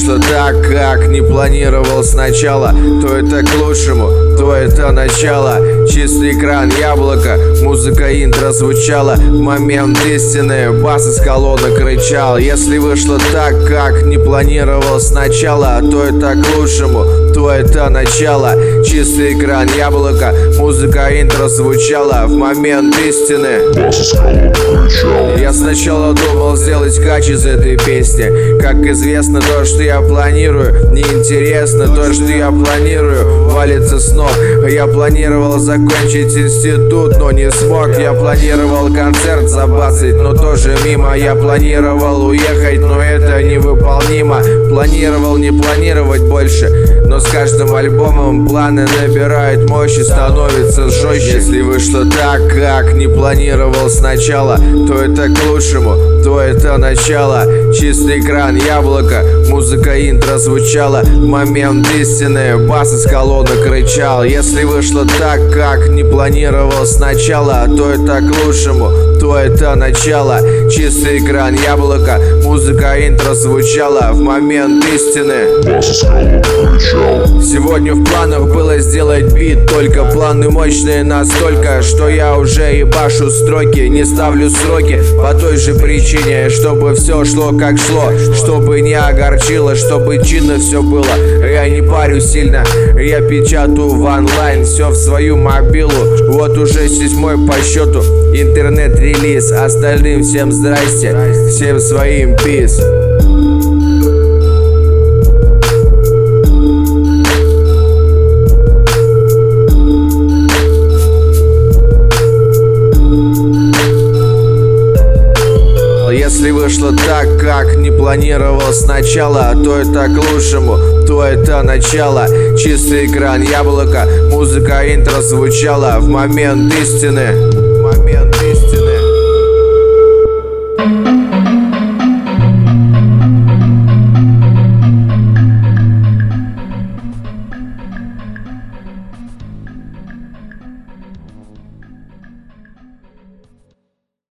вышло так, как не планировал сначала, то это к лучшему, то это начало. Чистый экран, яблоко, музыка интро звучала. В момент истины бас из колонок рычал. Если вышло так, как не планировал сначала, то это к лучшему, то это начало. Чистый экран, яблоко, музыка интро звучала. В момент истины бас из колонок рычал. Я сначала думал сделать кач из этой песни. Как известно, то, что я планирую, неинтересно. То, что я планирую, валится с ног. Я планировал закончить институт, но не смог. Я планировал концерт забацать, но тоже мимо. Я планировал уехать, но это невыполнимо. Планировал не планировать больше, но с каждым альбомом планы набирают мощь и становится жестче. Если вышло так, как не планировал сначала, то это к лучшему, то это начало. Чистый экран, яблоко, музыка интро звучала. В момент истины бас из колонок рычал. Если вышло так, как не планировал сначала, то это к лучшему, то это начало. Чистый экран, яблоко, музыка интро звучала. В момент истины бас из колонок рычал. Сегодня в планах было сделать бит, только планы мощные настолько, что я уже ебашу строки. Не ставлю сроки по той же причине, чтобы все шло как шло, чтобы не огорчило, чтобы чинно все было. Я не парю сильно, я печатаю в онлайн все в свою мобилу. Вот уже 7-й по счету интернет-релиз. Остальным всем здрасте, всем своим пиз. Если вышло так, как не планировал сначала, то это к лучшему, то это начало. Чистый экран, яблоко, музыка интро звучала. В момент истины